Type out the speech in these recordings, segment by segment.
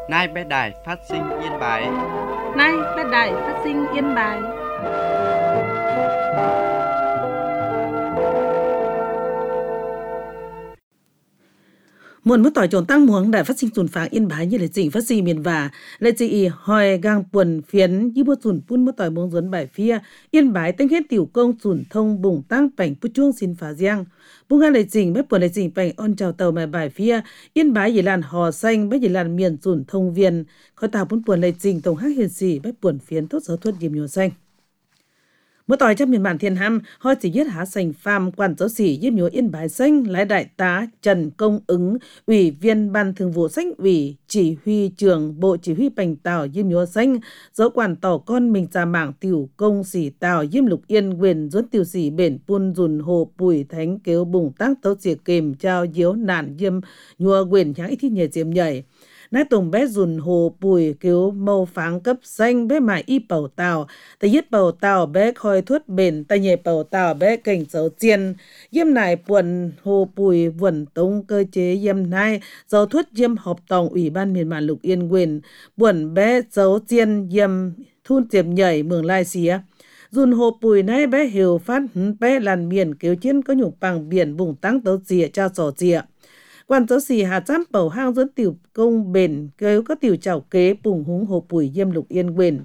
Nay bé đài phát sinh Yên Bái. Nay bé đài phát sinh Yên Bái. Muộn mất tỏi tròn tăng muống đại phát sinh tuần pháng Yên Bái như là chỉ phát sinh miền và là chỉ hỏi gang quần phiến như bút tuần phun mất tỏi muống dẫn bài phía Yên Bái tên hết tiểu công tuần thông bùng tăng bảnh bút chuông xin phá giang bung nga lệ trình bếp quần lệ trình bảnh on chào tàu mà bài phía Yên Bái dễ làn hò xanh bếp dễ làn miền tuần thông viên khói tàu bún quần lệ trình tổng hát hiền sĩ bếp quần phiến tốt giáo thuật diêm nhiều xanh.มื่อต่อยtrong miền bản Thiên Ham, họ chỉ giết hạ sành phàm quản giáo sĩ giúp nhớ Yên Bái xanh lái đại tá Trần Công Ứng, ủy viên ban thường vụ xanh ủy chỉ huy trưởng bộ chỉ huy Bành Tảo giúp nhớ xanh, dấu quản tỏ con mình ra mạng tiểu công sĩ Tảo giúp Lục Yên quyền dốt tiểu sĩ bền pun dùn hồ bùi thánh kéo bùng tác tấu diệt kềm trao diếu nạn diêm nhua quyền nhãn ít thi nhẹ diệm nhảy. Nái tùng bé dùn hồ bùi cứu mâu pháng cấp xanh bé mải y bầu tàu, ta giết bầu tàu bé khoi thuất bền, ta nhẹ bầu tàu bé cảnh dấu chiên, diêm nải buồn hồ bùi vườn tông cơ chế diêm nai, dấu thuất diêm họp tổng ủy ban miền bản Lục Yên quyền, buồn bé dấu chiên diêm thun diệp nhảy mường lai xía. Dùn hồ bùi nay bé hiểu phát bé làn biển cứu chiến có nhục bằng biển vùng tăng tấu dìa trao sổ dìa. Quan giáo sĩ Hà Giám bầu hang dẫn tiểu công bền kéo các tiểu chảo kế bùng húng hồ bùi diêm Lục Yên quyền.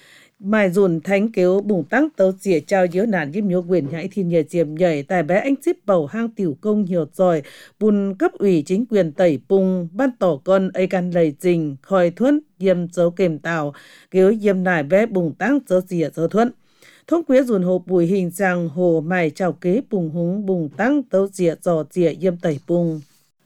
Mài dùn thánh kéo bùng tăng tấu dìa trao diếu nạn diêm nhớ quyền hãy thiên nhờ diệm nhảy tại bé anh ship bầu hang tiểu công nhiều rồi bùn cấp ủy chính quyền tẩy bùng ban tỏ con ấy can lầy trình khoi thuẫn diêm dấu kềm tàu kéo diêm nải bé bùng tăng tấu dìa dấu thuẫn. Thông quế dùn hồ bùi hình rằng hồ mài chảo kế bùng húng bùng tăng tấu dìa dò dìa diêm tẩy bùng.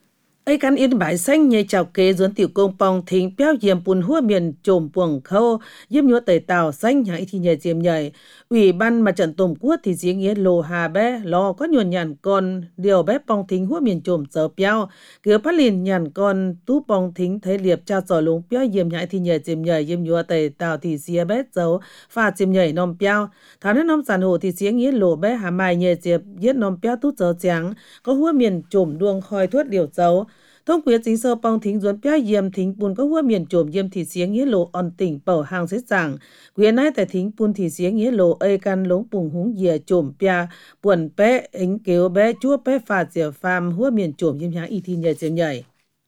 Ấy căn Yên Bái xanh nhây chào kế dưỡng tiểu công pong thính béo diệm bùn hua miền trồm buồng khâu diêm nhúa tẩy tàu xanh hãy thì nhảy diệm nhảy ủy ban mặt trận tổng quốc thì giếng nghĩa lô hà bé lo có nhuần nhàn con điều bé pong thính hua miền trồm giờ béo cứ phát liền nhàn con tú pong thính thấy liệp trao sỏi lúng béo diệm hãy thì nhảy diệm nhảy diêm nhúa tẩy tàu thì xía bé dấu pha diệm nhảy nom béo thảo nên nom sàn hồ thì giếng nghĩa lô bé hà mai nhảy diệp giết nom béo tú giờ trắng có hua miền trồm đuông khoi thuất điều dấu. Thông quyết chính sơ pong thính duốn béo diêm thính bùn có hua miền trồm diêm thì xiếng nghĩa lộ on tỉnh bầu hàng xế giảng. Quyền nãy tại thính bùn thì xiếng nghĩa lộ ơi căn lống bùng húng dìa trồm béo buồn bé ính kéo bé chúa bé phà dìa phàm hua miền trồm diêm nhãn y thi nhảy diêm nhảy.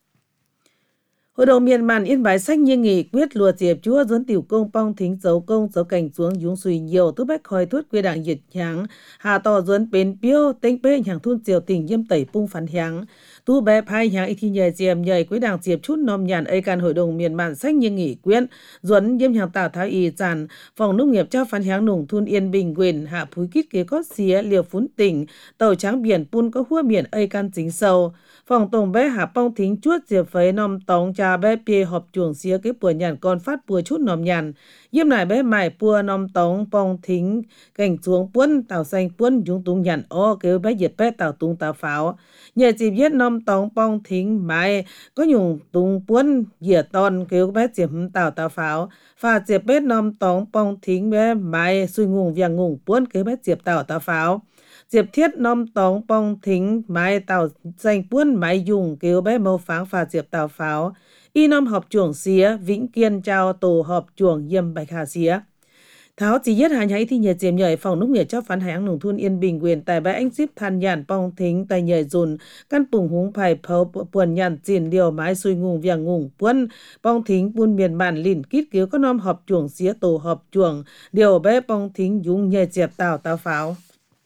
Hội đồng miền bản Yên Bái sách như nghị quyết lùa diệp chúa dẫn tiểu công pong thính dấu công dấu cảnh xuống dũng suy nhiều tú bách khói thuất quy đảng nhiệt nháng hà tỏ dẫn bến biêu tên bê nhàng thun diều tỉnh diêm tẩy bung phán nháng tu bé phai nháng y thi nhảy diệm nhảy quy đảng diệp chút nom nhàn ấy can hội đồng miền bản sách như nghị quyết dẫn diêm nhàng tảo thái y giàn phòng nông nghiệp trao phán nháng nùng thun Yên Bình quyền hạ phúi kít kế có xía liều phún tỉnh tàu tráng biển pun có hua biển ấy can chính sâu phòng tổng bé hạ pong thính chuốt diệp phấy nom tóng cha bé pê họp chuồng xía cái bùa nhàn con phát bùa chút nom nhàn diêm nải bé mải bùa nom tóng pong thính cảnh xuống puân tàu xanh puân chúng tung nhàn o kêu bé diệp bé tàu tung tàu pháo nhờ dịp giết nom tóng pong thính mải có nhung tung puân dìa ton kêu bé diệp tàu tàu pháo pha diệp bé nom tóng pong thính bé mải suy ngùng viang ngùng puân kêu bé diệp tàu tàu pháo diệp thiết nom tóng pong thính mái tàu xanh puôn mái dùng kêu bé mâu pháng phà diệp tàu pháo y nom họp chuồng xía vĩnh kiên trao tổ họp chuồng yêm bạch hà xía tháo chỉ giết hành hãy thì nhiệt diệm nhảy phòng nông nghiệp cho phán hãng nông thôn Yên Bình quyền tại bãi anh ship than nhàn pong thính tại nhảy dùn căn bùng húng phải phâu buồn nhàn chìn điều mái xuôi ngùng viang ngùng puân pong thính buôn miền bản lìn kít cứu có nom họp chuồng xía tổ họp chuồng điều bé pong thính dùng nhảy diệp tàu tàu pháo.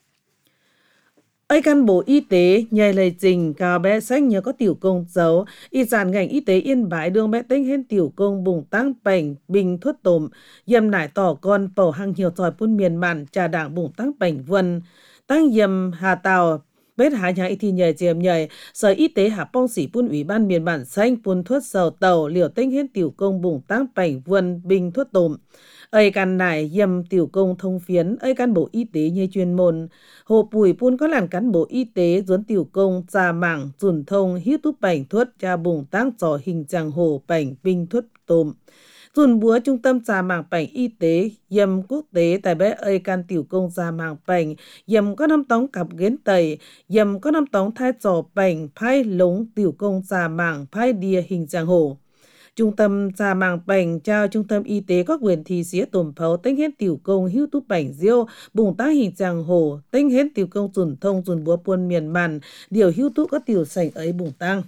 Ấy căn bộ y tế nhảy lời trình cao bé sách nhờ có tiểu công dấu y giàn ngành y tế Yên Bái đương bé tính hết tiểu công bùng tăng bảnh bình thuất tổm yêm nải tỏ con bầu hăng nhiều giỏi bún miền bản trà đảng bùng tăng bảnh vân tăng yêm hà tàu bết hạ nhà y thì nhảy diệm nhảy sở y tế hạ pong sĩ bún ủy ban miền bản xanh bún thuất sầu tàu liều tính hết tiểu công bùng tăng bảnh vân bình thuất tổm ấy căn nải yêm tiểu công thông phiến ấy căn bộ y tế như chuyên môn hồ bùi pun có làn cán bộ y tế duốn tiểu công ra mảng dùn thông hít túp bảnh thuất cha bùng tăng trò hình trạng hồ bảnh bình thuất tôm dùn búa trung tâm ra mảng bảnh y tế yêm quốc tế tại bé ấy can tiểu công ra mảng bảnh yêm có năm tóng cặp ghến tẩy yêm có năm tóng thai trò bảnh phai lống tiểu công ra mảng phai đia hình trạng hồ Trung tâm Sa Màng Bành trao Trung tâm Y tế các quyền thị xía tổm phấu tính hết tiểu công hữu tú bảnh diêu bùng tá hình giang hồ tính hết tiểu công dùn thông dùn búa buôn miền màn điều hữu tú các tiểu sảnh ấy bùng tăng.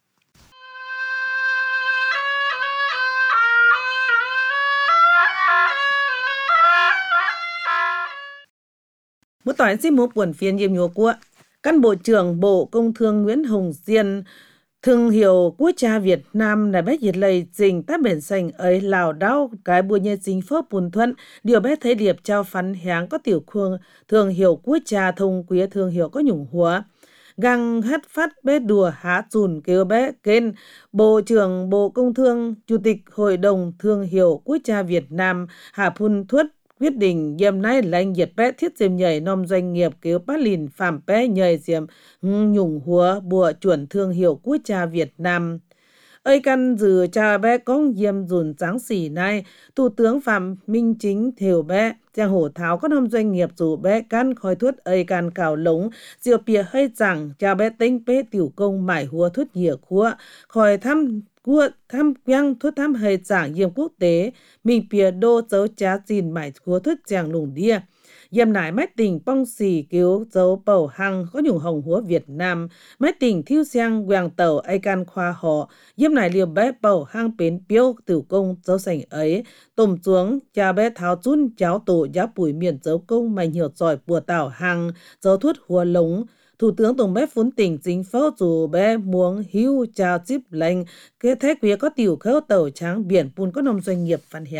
Một tỏi xin múa buồn phiên nhiệm nhúa của Căn Bộ trưởng Bộ Công Thương Nguyễn Hồng Diên thương hiệu quốc gia Việt Nam là bé nhiệt lầy trình tác biển sành ấy lào đau cái bùa nhẹ chính phó bùn thuận điều bé thấy điệp trao phán háng có tiểu khuông thương hiệu quốc gia thông quý thương hiệu có nhủng húa găng hát phát bé đùa há chùn kêu bé kênh Bộ trưởng Bộ Công Thương Chủ tịch Hội đồng Thương hiệu Quốc gia Việt Nam Hà Phun Thuất quyết định dìm nay lãnh nhiệt bé thiết dìm nhảy nông doanh nghiệp kêu bát lìn phạm bé nhảy dìm nhủng húa bùa chuẩn thương hiệu quốc gia Việt Nam. Ơi căn dự cha bé công dìm dùn sáng xỉ này, Thủ tướng Phạm Minh Chính thiểu bé, giang hổ tháo các nông doanh nghiệp dù bé căn khói thuất ơi căn cào lống, diệu bìa hơi rằng cha bé tính bé tiểu công mải húa thuất nhỉa khúa, khỏi thăm của tham quang thuốc tham hơi giảng yếm quốc tế mình bìa đô dấu trá gìn mải của thuốc giảng lùng đia yếm nải mách tình bong xì cứu dấu bầu hăng có nhung hồng húa Việt Nam mách tình thiêu xiang quang tàu ai can khoa họ yếm nải liều bé bầu hăng bến biếu tử công dấu sành ấy tùm xuống cha bé tháo chun cháu tổ giáo bùi miền dấu công mày nhiều giỏi bùa tảo hăng dấu thuốc hùa lống. Thủ tướng Tổng bé phún tỉnh chính phủ dù bé muốn hưu chào chip lệnh kế thế quý có tiểu khâu tàu trắng biển bùn có nông doanh nghiệp phản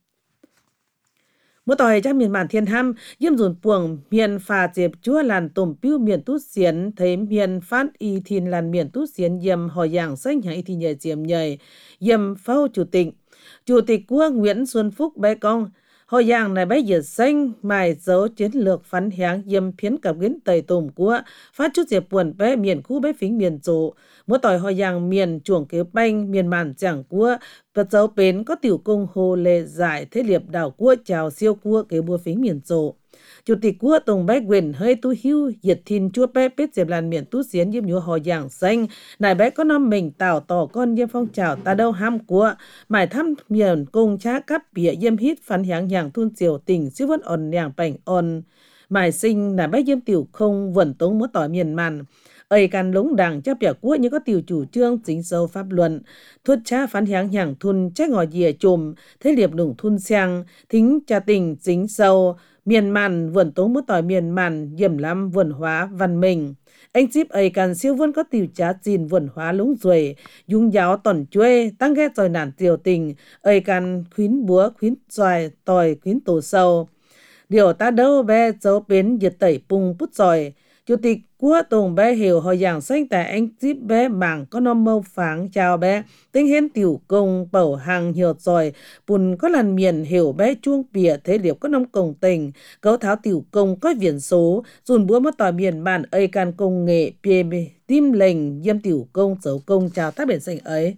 h향Một tỏi trong miền bản thiên ham yếm dùn buồng miền phà dẹp chúa làn tùm piu miền tú xiến thấy miền phát y thìn làn miền tú xiến yếm hỏi dạng xanh hãy thì nhảy diệm nhảy yếm phao Chủ tịch quốc Nguyễn Xuân Phúc bé công Hồi dạng này bây giờ xanh mài dấu chiến lược phán h향yếm phiến cặp kiến tây tùm của phát chút diệp buồn bé miền khu bé phính miền dụ mỗi tỏi hồi dạng miền chuồng kế banh miền màn chẳng của vật dấu bến có tiểu công hồ lệ giải thế liệp đảo của chào siêu của kế bùa phính miền dụ Chủ tịch quốc Tổng bé quyền hơi tu hưu diệt thìn chua bé bết diệp làn miền tú xiến yếm nhúa hồi dạng xanh này bé có năm mình tạo tỏ con yếm phong trào ta đâu ham của mải thăm miền công trá cắp bịa yếm hít phán h향อย่างthun diều tình siêu vân ổn nhàng bảnh ổn mải sinh là bé yếm tiểu không vẩn tống mỗi tỏi miền màn ấy can lống đảng cho bẻ quốc như có tiểu chủ trương chính sâu pháp luận thuật cha phán h향thun trách ngòi dìa chùm thế liệp đủng thun sang thính cha tình chính sâu miền màn vườn tống mỗi tỏi miền màn yểm lắm vườn hóa văn minh anh chip ấy can siêu vân có tiểu trá gìn vườn hóa lúng ruồi dung giáo tòn chuê tăng ghét rồi nản tiểu tình ấy can khuyến búa khuyến xoài tỏi khuyến tổ sâu điều ta đâu bé dấu bến diệt tẩy pung pút giỏi Chủ tịch quốc Tổng bé hiểu hồi dạng xanh tại anh chip bé mảng có nom mâu pháng chào bé tính hên tiểu công bầu hàng hiểu giỏi bùn có lần miền hiểu bé chuông bìa thế liệp có nông công tình cấu tháo tiểu công có viễn số dùn búa mất tỏi miền bản ơi can công nghệ bìa tim lệnh yếm tiểu công dấu công chào tác biển xanh ấy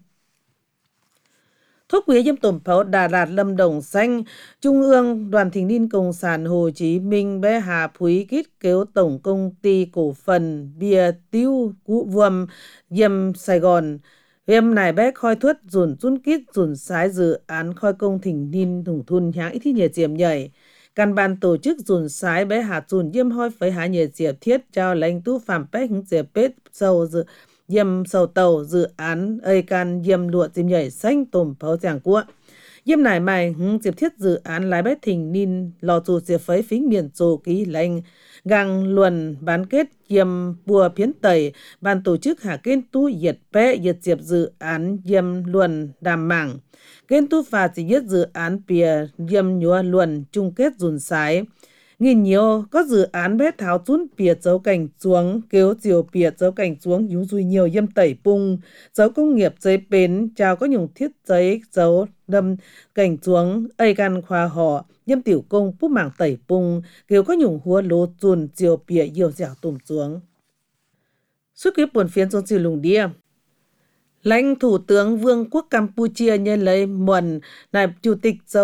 Thuốc quý yếm tổm pháo Đà Lạt Lâm Đồng xanh Trung ương Đoàn Thanh niên Cộng sản Hồ Chí Minh bé Hà Phúy kít kéo Tổng Công ty Cổ phần Bia Tiêu Cũ Vuông yếm Sài Gòn yếm này bé khoi thuất dùn chun kít dùn sái dự án khoi công thỉnh niên thủng thun h향ít thi nhẹ diệm nhảy Căn ban tổ chức dùn sái bé Hà dùn yếm hoi phấy há nhẹ diệp thiết cho lãnh tú phạm bé hứng diệp bết sâu dự yếm sầu tàu dự án ơi can yếm lụa diệm nhảy xanh tùm pháo giảng của yếm nải mày diệp thiết dự án lái bé thỉnh nín lò dù diệp phấy phính miền dù ký lệnh gang luận bán kết yếm bùa phiến tẩy ban tổ chức hạ kênh tu yết bé yết diệp dự án yếm luận đàm mảng kênh tu phà chỉ yết dự án bìa yếm nhúa luận chung kết dùn sái nghìn nhiều có dự án bé tháo chún bìa dấu cảnh xuống kéo chiều bìa dấu cảnh xuống dúng dùi nhiều yếm tẩy pung dấu công nghiệp giấy bến chào có nhung thiết giấy dấu đâm cảnh xuống ây can khoa họ yếm tiểu công bút mảng tẩy pung kéo có nhung húa lô chùn chiều bìa nhiều dẻo tùm xuống suốt kiếp buồn phiến xuống chiều lùng đia lãnh thủ tướng Vương quốc Campuchia nhân lấy muộn là chủ tịch dấu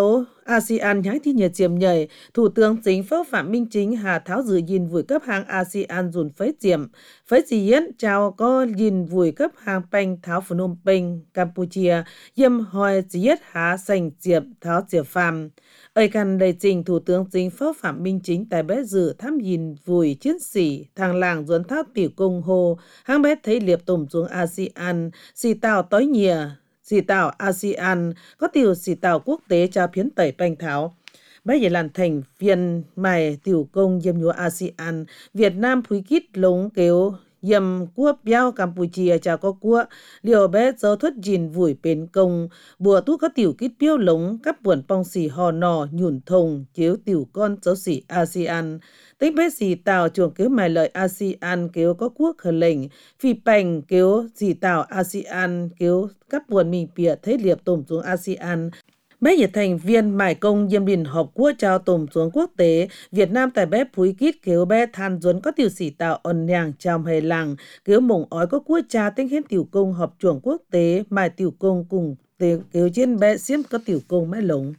ASEAN nhái thi nhờ chiếm nhảy, Thủ tướng Chính phủ Phạm Minh Chính hà tháo dự nhìn vùi cấp hàng ASEAN dùn phấy chiếm. Phấy chỉ yến chào có nhìn vùi cấp hàng Phanh tháo Phnom Penh, Campuchia, yêm hỏi chỉ yết hà sành chiếm tháo chiếm phàm. Ơi căn đầy trình Thủ tướng Chính phủ Phạm Minh Chính tại bé dự thăm nhìn vùi chiến sĩ thằng làng duẩn tháo tiểu công hồ, hàng bé thấy liệp tùm xuống ASEAN, xì tàu tối nhìa, xì tàu ASEAN, có tiểu xì tàu quốc tế cho phiến tẩy Phanh tháo. Bây giờ làm thành viên mài tiểu công yêm nhúa ASEAN, Việt Nam phúi kít lống kéo yêm quốc béo Campuchia chào có quốc, liều bé dấu thuật gìn vùi bên công, bùa tú có tiểu kít béo lống, các buồn bong xì hò nò, nhủn thùng, chiếu tiểu con dấu xì ASEAN. Tính bé xì tàu chuồng kéo mài lợi ASEAN kéo có quốc khởi lệnh, phi bành kéo xì tàu ASEAN kéo các buồn mình bịa thấy liệp tùm xuống ASEAN. Bé giờ thành viên mải công yêm Liên Hợp Quốc trao tùm xuống quốc tế, Việt Nam tại bé phúi kít kéo bé than duấn có tiểu sĩ tạo ẩn nhàng trong hề làng, kéo mộng ói có quốc cha tính hết tiểu công hợp chuồng quốc tế, mải tiểu công cùng kéo trên bé xiêm có tiểu công mãi lống.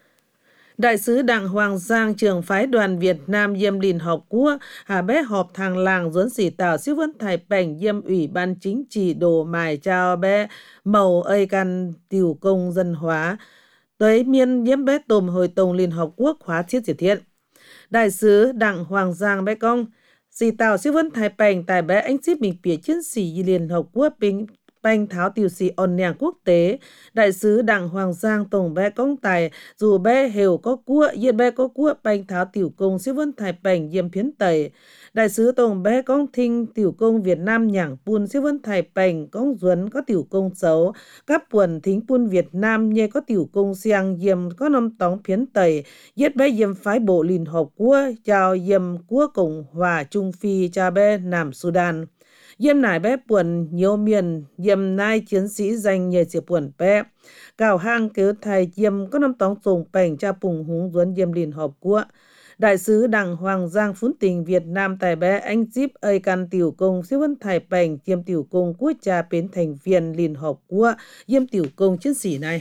Đại sứ Đặng Hoàng Giang trưởng phái đoàn Việt Nam yêm Liên Hợp Quốc hà bé họp thằng làng duấn sĩ tạo siêu vấn thải bành yêm Ủy ban chính trị đồ mải trao bé màu ơi căn tiểu công dân hóa. Tới miên nhiễm bé tùm Hội tổng Liên Hợp Quốc khóa thiết chỉ thiện. Đại sứ Đặng Hoàng Giang bé công, xì tàu siêu vấn thái bành tại bé anh ship mình phía chiến sĩ Liên Hợp Quốc bình Phanh tháo tiểu sĩ ổn nhàng quốc tế. Đại sứ Đặng Hoàng Giang tổng bé công tài, dù bé hiểu có quốc, yên bé có quốc Phanh tháo tiểu công siêu vấn thái bành yêm phiến tẩy. Đại sứ tổng bé công thinh tiểu công Việt Nam nhảng pun siêu vấn thái bành công duấn có tiểu công xấu. Các buồn thính pun Việt Nam nhê có tiểu công xiang yêm có năm tóng phiến tẩy. Yết bé yêm phái bộ Liên Hợp Quốc chào yêm quốc Cộng hòa Trung Phi cha bé Nam Sudan. Yêm nải bé buồn nhiều miền, yêm nai chiến sĩ danh nhờ chỉ buồn bé. Cào hang kéo thầy yêm có năm tóng dùng bành cha bùng húng duấn yêm Liên Hợp Quốc. Đại sứ Đặng Hoàng Giang phún tình Việt Nam tại bé anh díp ơi căn tiểu công siêu vấn thải bành yêm tiểu công quốc cha bến thành viên Liên Hợp Quốc yêm tiểu công chiến sĩ này.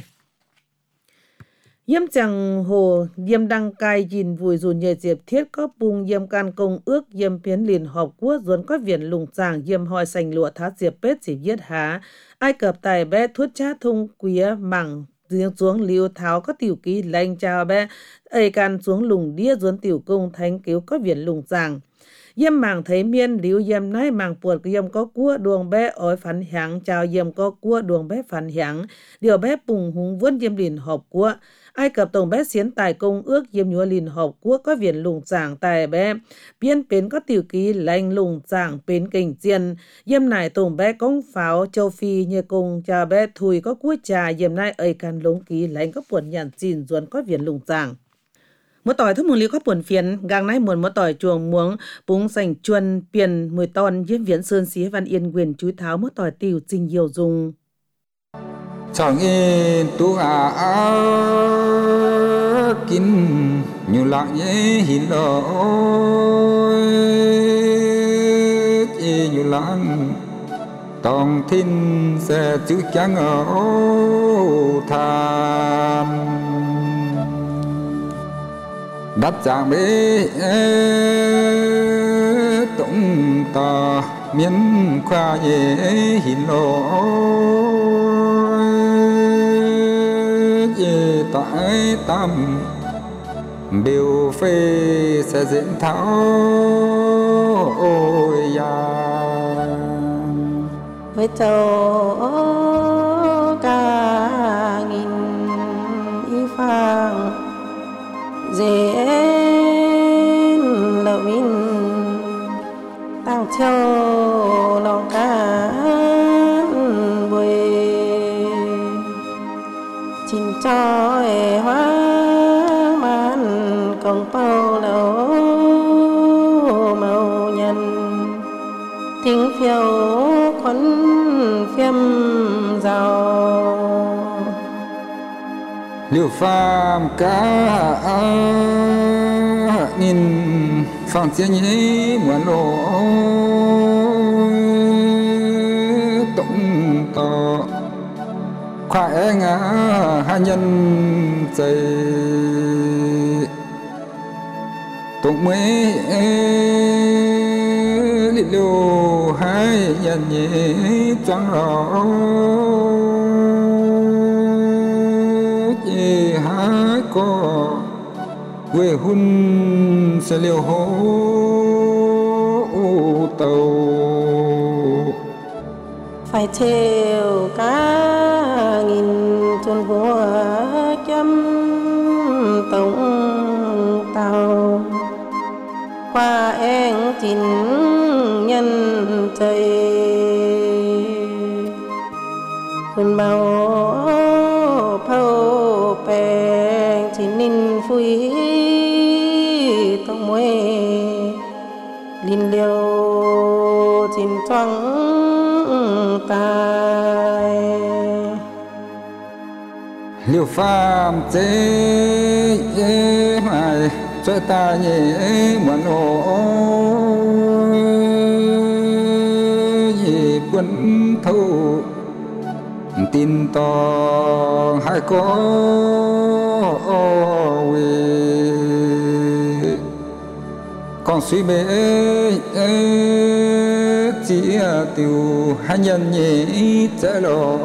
Yêm chẳng hồ yêm đăng cai nhìn vùi dù nhờ diệp thiết có bùng yêm can công ước yêm phiến Liên Hợp Quốc duấn có viện lùng giảng yêm hoi sành lụa thát diệp bết chỉ viết há. Ai cập tài bé thuất chát thung quía mảng riêng xuống liêu tháo có tiểu ký lành chào bé ơi can xuống lùng đĩa duấn tiểu công thánh cứu có viện lùng giảng. Yêm mảng thấy miên liu yêm nái mảng buột yêm có cua đường bé ói phản h향 chào yêm có cua đường bé phản h향 điều bé bùng húng vốn yêm Liên Hợp Quốc. Ai Cập tổng bé xiến tài công ước yêm nhúa Liên Hợp Quốc có viện lùng giảng tài bé biên bến có tiểu ký lành lùng giảng bến kình chiên yêm nải tổng bé công pháo châu Phi như cùng chào bé thùi có quốc trà yêm nái ơi can lống ký lành có buồn nhàn xin duấn có viện lùng giảng. Một tỏi thức mùng lý có buồn phiền gang nái muôn một tỏi chuồng muống búng sành chuân biển 10 ton yếm viễn sơn xí văn yên quyền chúi tháo một tỏi tiểu trình nhiều dùng. Chẳng yên tu kín nhiều lặng nhé hin lối nhiều lặng tòng thiên sẽ chữ chẳng ở tham đắp chàng bế tổng ta miễn khoa nhé hin lối tại tâm biểu phê sẽ diễn tháo ôi ya với châu cả nghìn y phang dễ lậu min tăng châu lòng cá bồi chín trói hoa man còn bao lâu màu nhân tiếng phiêu khuẩn phiêm giàu liều phàm cá nghìn phàm chia nhé muôn lỗ tổng to khoa ngã hai nhân dày tụng mấy lì lô hai nhận nhẹ chẳng rõ gì hai có quê hun sẽ liều hố tàu phải theo cả nghìn tuần vua chấm tổng tàu qua em chín nhân trời quân màu phâu bèn chín ninh phui tông môi linh liêu chín choáng tài liều phàm chế mày cho ta nhẹ muốn gì quân thâu tin to hai có còn suy bế chỉ tiêu hai nhân nhẹ trái lo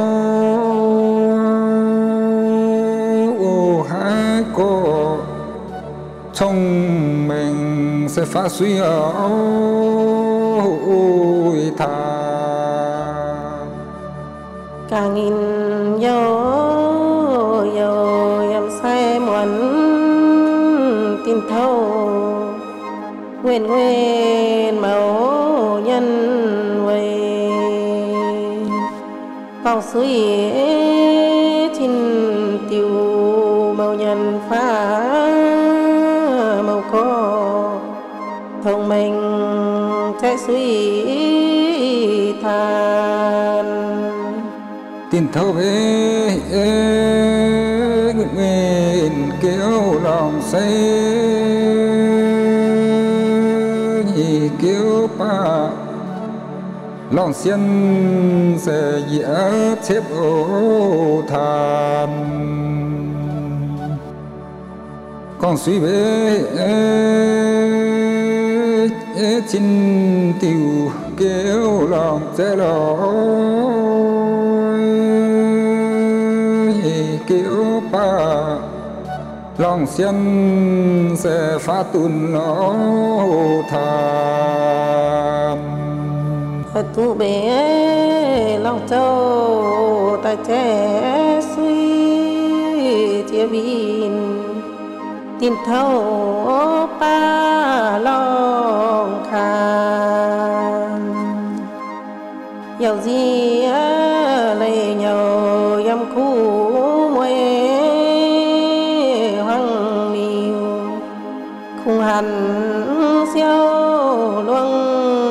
hai có trong mình sẽ phá suy ôi thà cả nghìn dấu em say muốn tin thâu nguyên mẫu nhân vậy con suy chín tiêu màu nhân phá màu có thông minh trái suy than tin thâu về nguyện kêu lòng say nhị kêu pa lòng xiên sẽ dĩa xếp ô than con suy về chín tiêu kêu lòng sẽ lo kêu pa lòng xiên sẽ phá tuôn nó than tu bé lòng châu ta trẻ suy chia bin tin thâu pa lòng khan giàu gì lấy nhau yam khu môi hoang miêu khung hẳn siêu luông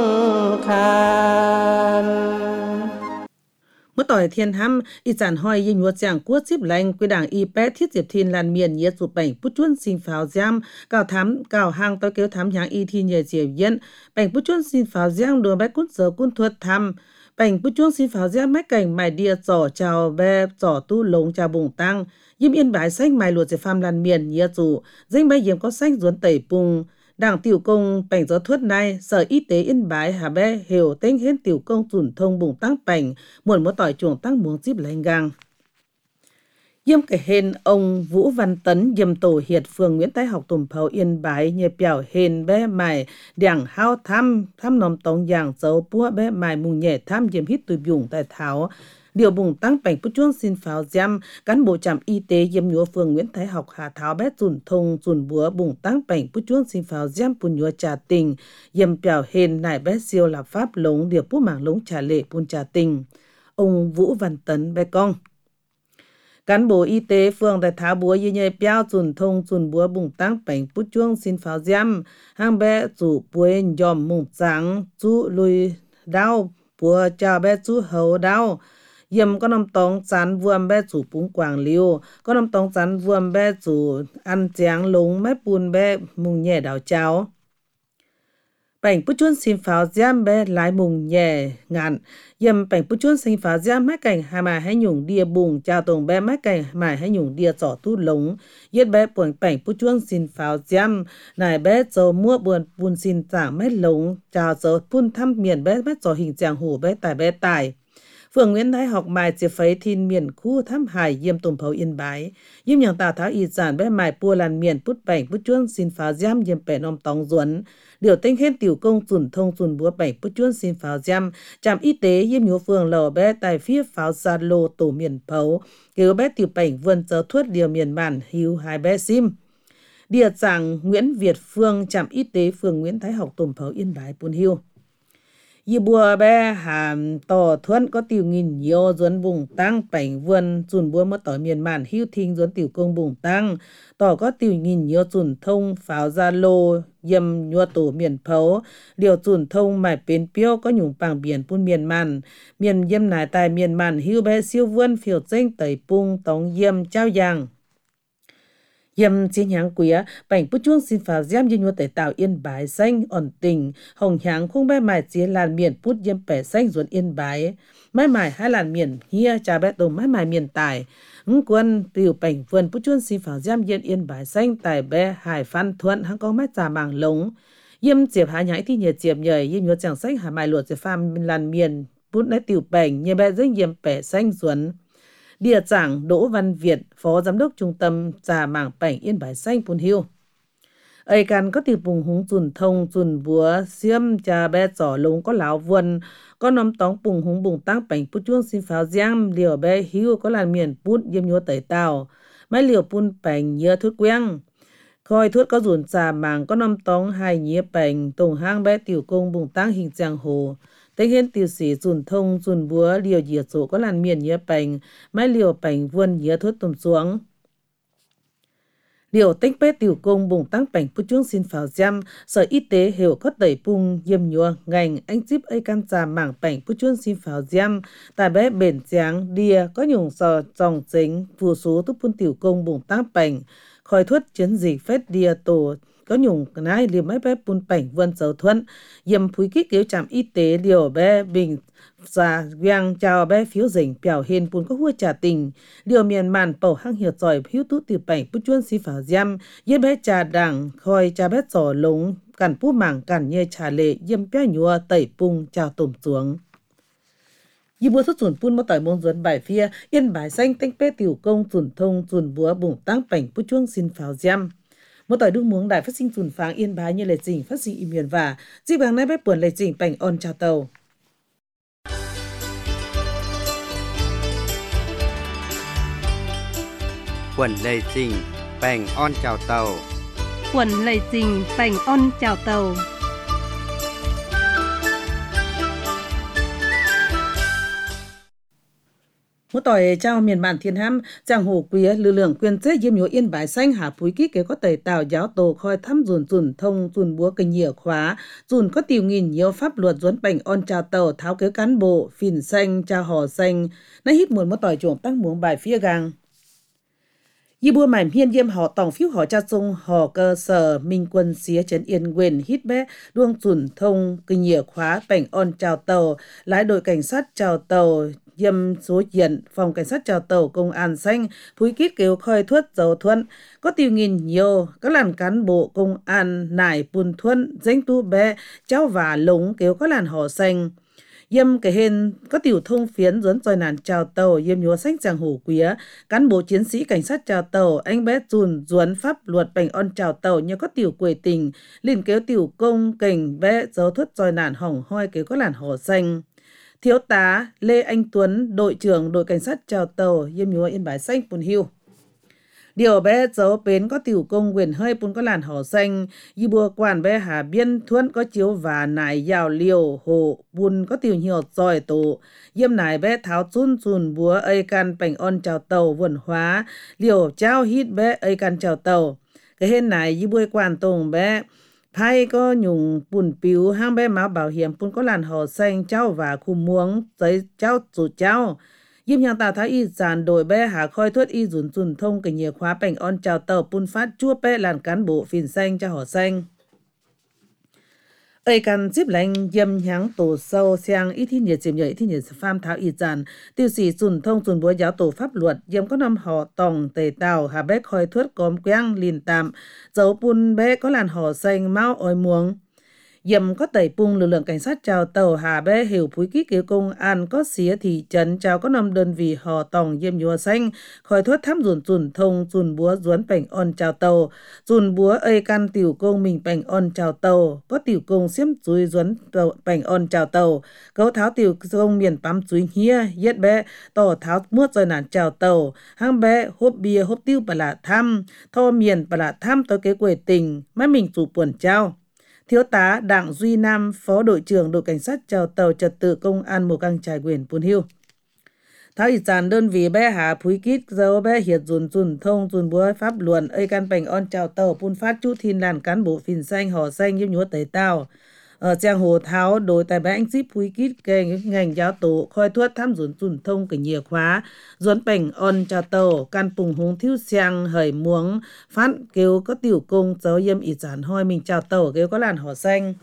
Mất tỏi thiên hăm y chản hoi y nhuột giảng quốc chip lành quy đảng y pet thiết diệp thiên lan miền nhiệt chụp bảnh bút chuôn xin pháo giam cào hàng tôi kéo thám nháng y thi nhờ diệp yên bảnh bút chuôn xin pháo giang đùa bé cút giờ cún thuật thăm bảnh bút chuôn xin pháo giam mách cảnh mài đia trỏ chào bé trỏ tu lống chào bùng tăng yếm yên bái xanh mài luột diệp phàm lan miền nhiệt chủ danh bay yếm có xanh ruốn tẩy bùng Đảng tiểu công bảnh gió thuất này, Sở Y tế Yên Bái Hà Bé hiểu tên hết tiểu công chuẩn thông bùng tăng bảnh, muộn một tỏi chuồng tăng muống díp lên gang. Yêm kể hên ông Vũ Văn Tấn yêm tổ hiệt phường Nguyễn Thái Học Tùm Phấu Yên Bái nhờ biểu hên bé mài đảng hao thăm nóm tông giảng dấu búa bé mài mùng nhẹ thăm yêm hít tùy bùng tại tháo. Điều bùng tăng bảnh bút chuông xin pháo giam, cán bộ trạm y tế yếm nhúa phường Nguyễn Thái Học Hà Tháo bé dùn thông dùn búa bùng tăng bảnh bút chuông xin pháo giam bùn nhúa trà tình, yếm biểu hên nải bé siêu là pháp lống điều bút mảng lống trà lệ bùn trà tình. Ông Vũ Văn Tấn bé cong. Cán bộ y tế phường tại tháo búa như nhảy béo dùn thông dùn búa bùng tăng bảnh bút chuông xin pháo giam, hàng bé rủ búa nhòm mùng trắng, chú lùi đau, búa chào bé chú hầu đau. Yếm có nằm tông chán vuông bé chủ bún quảng liêu, có nằm tông chán vuông bé chủ ăn chén lúng mép bùn bé mùng nhẹ đảo cháo. bảnh bút chuôn xin pháo giam bé lái mùng nhẹ ngạn yếm bảnh bút chuôn xin pháo giam mái cảnh hai mài hay nhung đia bùng chào tùng bé mái cảnh mài hay nhung đia trỏ tu lống yết bé buồn bảnh bút chuôn xin pháo giam nài bé dầu mua buồn buồn xin giảng mét lống chào dầu phun thăm miền bé mét trỏ hình chàng hổ bé tài Phường Nguyễn Thái học mài chia phấy thiên miền khu thăm hải yếm tùng phấu Yên Bái yếm nhàng tà tháo y giản bé mài pua làn miền bút bảnh bút chuôn xin pháo giam yếm bẻ nom tóng duẩn điều tinh hết tiểu công chuẩn thông chuẩn búa bảnh bút chuôn xin pháo giam trạm y tế yếm nhúa phường lò bé tại phía pháo gia lô tổ miền phấu kêu bé tiểu bảnh vươn giờ thuất điều miền bản hữu hai bé sim địa giảng Nguyễn Việt Phương trạm y tế phường Nguyễn Thái học tùng phấu Yên Bái Pun Hiu Yê bùa bé hàm tỏ thuận có tiểu nghìn nhiều duẩn vùng tăng bảnh vườn chuẩn bùa mất tỏi miền màn hữu thinh duẩn tiểu công vùng tăng tỏ có tiểu nghìn nhiều chuẩn thông pháo gia lô yêm nhua tổ miền phấu điều chuẩn thông mải bến piêu có nhung bằng biển pun miền màn miền yêm nải tài miền màn hữu bé siêu vươn phiêu danh tẩy pung tống yêm trao giang yếm chiến nháng quía bảnh bút chuông xin pháo giam như nhua tẩy tạo Yên Bái xanh ổn tình hồng nháng khung bé mài chia làn miền bút yếm bẻ xanh ruột Yên Bái mái mài hai làn miền hia trà bé tùng mái mài miền tài quân tiểu bảnh vườn bút chuông xin pháo giam Yên Bái xanh tài bé hải phan thuận hăng có mái trà màng lống yếm diệp há nhãi thì nhiệt diệp nhảy yếm nhua chẳng sách hà mài luộc diệp pham làn miền bút nấy tiểu bảnh nhẹ bé dinh yếm bẻ xanh ruột Địa giảng Đỗ Văn Việt, Phó Giám đốc Trung tâm Trà Mảng Bảnh Yên Bái Xanh Pun Hiu. Ây can có tiểu bùng húng dùn thông dùn búa xiêm trà bé giỏ lống có láo vườn có nóm tóng bùng húng bùng tăng bảnh bút chuông xin pháo giam liều bé hiu có làn miền bút yếm nhua tẩy tàu mấy liều pun bảnh nhớ thước queng khoi thước có dùn trà mảng có nóm tóng hai nhía bảnh tùng hang bé tiểu công bùng tăng hình giang hồ Tây hiến tiêu sĩ dùn thông dùn búa liều dìa số có làn miền nhớ bảnh mấy liều bảnh vươn nhớ thuất tùm xuống. Liều tích bế tiểu công bùng tăng bảnh bút chuông xin pháo giam sở y tế hiểu có tẩy pung yêm nhua ngành anh díp ấy can trà mảng bảnh bút chuông xin pháo giam tại bé bền giáng đìa có nhung sò dòng chính phù số túc pun tiểu công bùng tăng bảnh khỏi thuất chiến dịch phết đìa tổ có nhung nái liều mấy bé pun bảnh vươn dấu thuận yếm phúi kích kéo trạm y tế liều bé bình già giang chào bé phiếu dình biểu hiện pun có hua trả tình liều miền màn bầu hăng hiểu giỏi phiếu tú tiểu bảnh bút chuôn xí pháo giam yếm bé trà đảng khoi trà bé giỏ lống cản pú mảng cản nhê trà lệ yếm bé nhua tẩy pung chào tổm xuống Yi búa xuất chuẩn pun mất tỏi môn duẩn bài phía Yên Bái xanh tinh bé tiểu công chuẩn thông chuẩn búa bùng tăng bảnh bút chuông xin pháo giam một tỏi đương muống đại phát sinh chuẩn pháng Yên Bái như lệ trình phát sinh im miền và di bằng nay bé buồn lệ trình bảnh on chào tàu Quần lệ trình bảnh on chào tàu Quần lệ trình bảnh on chào tàu Một tỏi trao miền bản thiên ham giang hồ quía lực lượng quyền chế yếm nhúa Yên Bái xanh hạ phúi kích kế có tẩy tàu giáo tổ khoi thăm dùn thông dùn búa kênh nhiều khóa dùn có tiểu nghìn nhiều pháp luật duẩn bảnh on chào tàu tháo kế cán bộ phìn xanh trao hò xanh nãy hít một tỏi chuồng tăng muống bài phía gang Yi bua mải hiên yêm họ tổng phiếu họ cha sung họ cơ sở minh quân xía trấn Yên Quyền hít bé đuông dùn thông kênh nhiều khóa bảnh on chào tàu lái đội cảnh sát chào tàu yêm số diện phòng cảnh sát chào tàu công an xanh phúi kít kêu khoi thuất dấu thuận có tiêu nghìn nhiều các làn cán bộ công an nải pun thuận danh tu bé cháu và lống kêu có làn họ xanh yêm cái hên có tiểu thông phiến dẫn dòi nàn chào tàu yêm nhúa sách giang hồ quía cán bộ chiến sĩ cảnh sát chào tàu anh bé dùn duẩn pháp luật bảnh on chào tàu như có tiểu quầy tình liền kéo tiểu công cảnh bé dấu thuất dòi nàn hỏng hoi kêu có làn họ xanh Thiếu tá Lê Anh Tuấn, đội trưởng đội cảnh sát chào tàu yêm nhúa Yên Bái xanh Pun Hiu. Điều bé dấu bến có tiểu công quyền hơi pun có làn hỏ xanh, y bùa quản bé hà biên thuận có chiếu và nải yào liều hồ pun có tiểu nhiều giỏi tổ, yêm nải bé tháo chun chun búa ây can bảnh on chào tàu vườn hóa, liều trao hít bé ây can chào tàu. Cái hên nải y bùa quản tùng bé Phai có nhung bùn piu hang bé máu bảo hiểm pun có làn hò xanh cháu và khu muống giấy cháu chủ cháu. Yếm nhang tà thái y giàn đội bé hạ khoi thuất y dùn thông cái nhiều khóa bảnh on chào tàu pun phát chua bé làn cán bộ phìn xanh cho hò xanh. ấy cần giúp lành yếm nháng tổ sâu sang ít thi nhiệt chiếm nhờ ít thi nhiệt pham tháo y tràn tiêu sĩ chuẩn thông chuẩn búa giáo tổ pháp luật yếm có năm họ tòng tề tàu hà bé khoi thuất cóm quang lìn tạm dấu bùn bé có làn họ xanh mau oi muống yếm có tẩy pung lực lượng cảnh sát chào tàu hà bé hiểu phúi ký cứu công an có xía thị trấn chào có năm đơn vị họ tòng yếm nhùa xanh khoi thuất thăm chuẩn thông chuẩn búa duốn bảnh on chào tàu chuẩn búa ấy căn tiểu công mình bảnh on chào tàu có tiểu công xiêm chuối duốn bảnh on chào tàu cấu tháo tiểu công miền pắm chuối hia yết bé tỏ tháo muốt rồi nản chào tàu hang bé hốp bia hốp tiêu bà lạ thăm thô miền bà lạ thăm tới cái quầy tình mấy mình chủ buồn trao. Thiếu tá Đặng Duy Nam, Phó đội trưởng đội cảnh sát chào tàu trật tự công an Mù Căng Chải Quyền Pun Hiêu. Tháo ý tràn đơn vị bé hạ phúi kít dấu bé hiệt dùn thông dùn búa pháp luận ấy căn bành on chào tàu Pun phát chú thiên làn cán bộ phìn xanh họ xanh nhiễm nhúa tẩy tàu. Ở trang hồ tháo đối tại bé anh díp phúi kít kê ngành giáo tổ khoi thuất thăm dùn thông cái nhiều khóa duốn bành on chào tàu can pùng hùng thiếu xiang hởi muống phát kêu có tiểu công dấu yếm ý tràn hoi mình chào tàu kêu có làn họ xanh.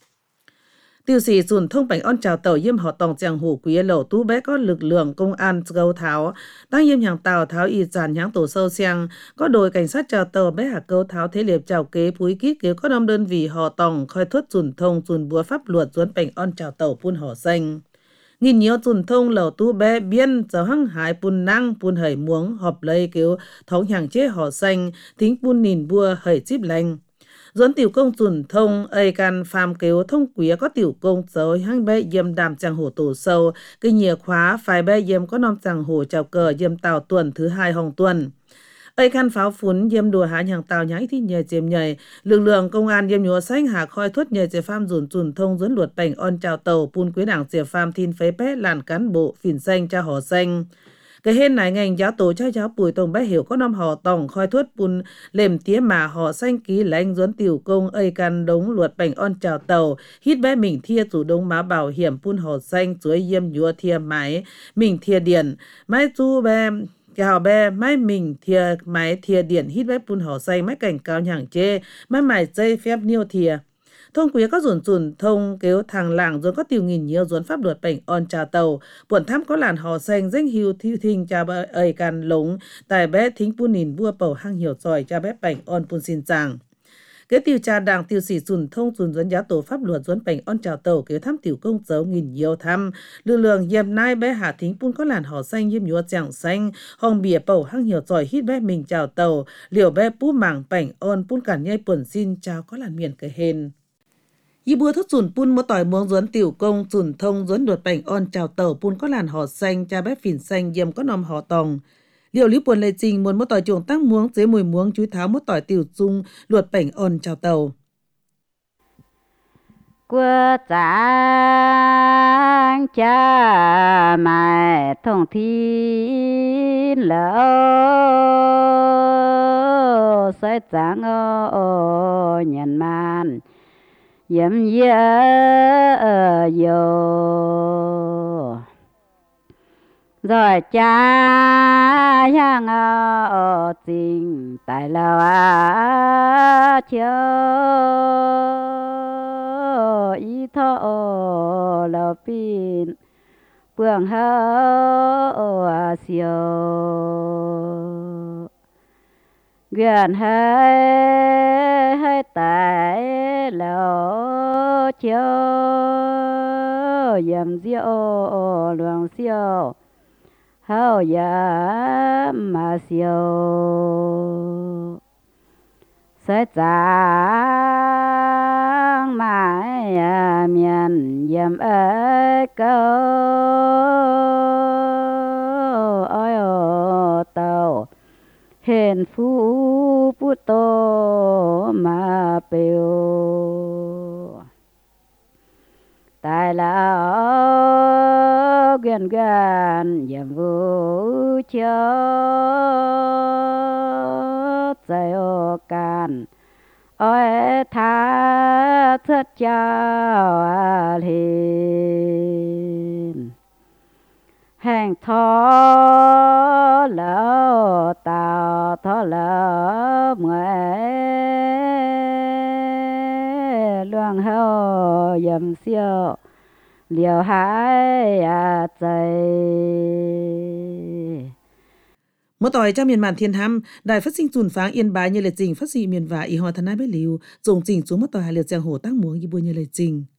Tiêu sĩ dùn thông bảnh on chào tàu yếm họ tòng giang hồ quý lẩu tú bé có lực lượng công an gấu tháo tăng yếm nhàng tàu tháo y giàn nháng tổ sâu xiang có đội cảnh sát chào tàu bé hạ câu tháo thế liệp chào kế phúi kít kế có năm đơn vị họ tòng khoi thuất dùn thông dùn búa pháp luật duốn bảnh on chào tàu pun họ xanh nghìn nhiều dùn thông lẩu tú bé biên giáo hăng hải pun năng pun hởi muống họp lấy kêu thống hàng chế họ xanh tính pun nìn bua hởi chíp lành duốn tiểu công dùn thông ấy can phàm kêu thông quý có tiểu công dấu hang bé yếm đàm chàng hồ tổ sâu cái nhiều khóa phải bé yếm có nom chàng hồ chào cờ yếm tàu tuần thứ hai hồng tuần ấy can pháo phún yếm đùa há nhàng tàu nhái thì nhờ chiếm nhảy lực lượng công an yếm nhúa xanh hạ khoi thuất nhờ chế pham dùn thông duốn luật bảnh on chào tàu pun quý đảng chế pham thin phế bé làn cán bộ phìn xanh cha họ xanh. Cái hên này ngành giáo tổ cho giáo bùi tông bé hiểu có năm họ tòng khoi thuất pun lềm tía mà họ xanh ký lãnh duốn tiểu công ấy can đống luật bảnh on chào tàu hít bé mình thia chủ đống má bảo hiểm pun họ xanh chuối yếm nhúa thia máy mình thia điển máy chu bé chào bé máy mình thia máy thia điển hít bé pun họ xanh máy cảnh cao nhàng chê máy mải dây phép niêu thia thông quý có dùn thông kêu thằng làng rồi có tiểu nghìn nhiều duốn pháp luật bảnh on trà tàu buồn thăm có làn họ xanh danh hiu thiêu thinh cha bê ấy can lống tài bé thính pun nìn bua bầu hang hiểu giỏi cha bé bảnh on pun xin chàng cái tiêu cha đảng tiêu sĩ dùn thông dùn duốn giáo tổ pháp luật duốn bảnh on trào tàu kêu thăm tiểu công dấu nghìn nhiều thăm lực lượng yếm nai bé hạ thính pun có làn họ xanh yếm nhúa chàng xanh hong bìa bầu hang hiểu giỏi hít bé mình chào tàu liều bé pú mảng bảnh on pun cản nhây buồn xin chào có làn miền cái hên y bua thức dùn pun một tỏi muống duốn tiểu công dùn thông duốn đột bảnh on chào tàu pun có làn họ xanh cha bé phìn xanh yếm có nom họ tòng liệu lý buồn lệ trình muốn một tỏi chuồng tăng muống dưới mùi muống chúi tháo một tỏi tiểu dung luật bảnh on chào tàu qua trang cha mẹ thông thiên lỡ sẽ trang nhận man yếm dơ rồi cha hang tình tại lâu chiều ý thọ lâu pin phương hơ siêu gần hơi tại lâu chiều yếm diệu luồng siêu hao ya mà siêu sẽ chẳng mãi miền yếm ấy câu ôi tàu hên phú bút tô mà biểu tại là gần gần yếm vũ choใจกันôi tha thất chào lên hàng thọ lỡ tàu thọ lỡ mẹ luồng mang hao yam xiao liều hải à chạy Mỗi tỏi trong miền màn thiên hăm, đài phát sinh chùn pháng yên bái như lệ trình phát sinh miền và y hòa thân ái bế liu, dùng trình xuống mỗi tỏi hai liệt giang hồ tác muống như bùa như lệ trình.